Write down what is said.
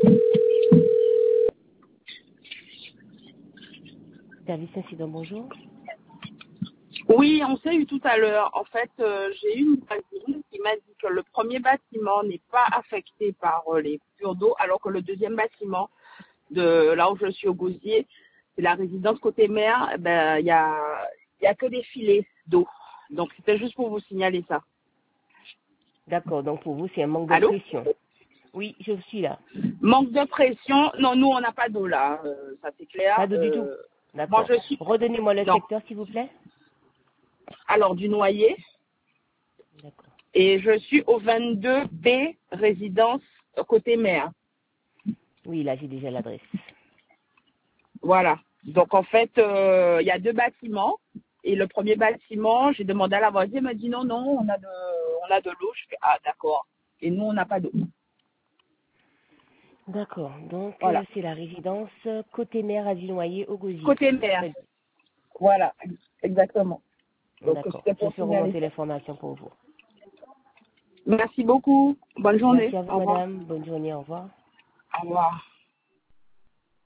Service incident, bonjour. Oui, on s'est eu tout à l'heure. En fait, j'ai eu une voisine qui m'a dit que le premier bâtiment n'est pas affecté par les coupures d'eau, alors que le deuxième bâtiment, de là où je suis au Gosier, c'est la résidence côté mer, ben il y a que des filets d'eau. Donc c'était juste pour vous signaler ça. D'accord, donc pour vous, c'est un manque de Allô? pression. Oui, je suis là. Manque de pression. Non, nous on n'a pas d'eau là, ça c'est clair. Pas d'eau du tout. Moi D'accord. je suis Redonnez-moi le non. secteur, s'il vous plaît. Alors du Noyer. D'accord. Et je suis au 22B, résidence côté mer. Oui, là, j'ai déjà l'adresse. Voilà. Donc, en fait, il y a deux bâtiments. Et le premier bâtiment, j'ai demandé à la voisine, elle m'a dit non, non, on a de l'eau. Je fais, ah, d'accord. Et nous, on n'a pas d'eau. D'accord, donc Voilà. c'est la résidence côté mer à Villenoyer au Gosier. Côté mer. Très bien. Voilà. Exactement. Donc, D'accord. c'était Je pour fais signaler remonter ça. l'information pour vous. Merci beaucoup. Bonne journée. Merci à vous, Au revoir. madame. Bonne journée. Au revoir. Au revoir.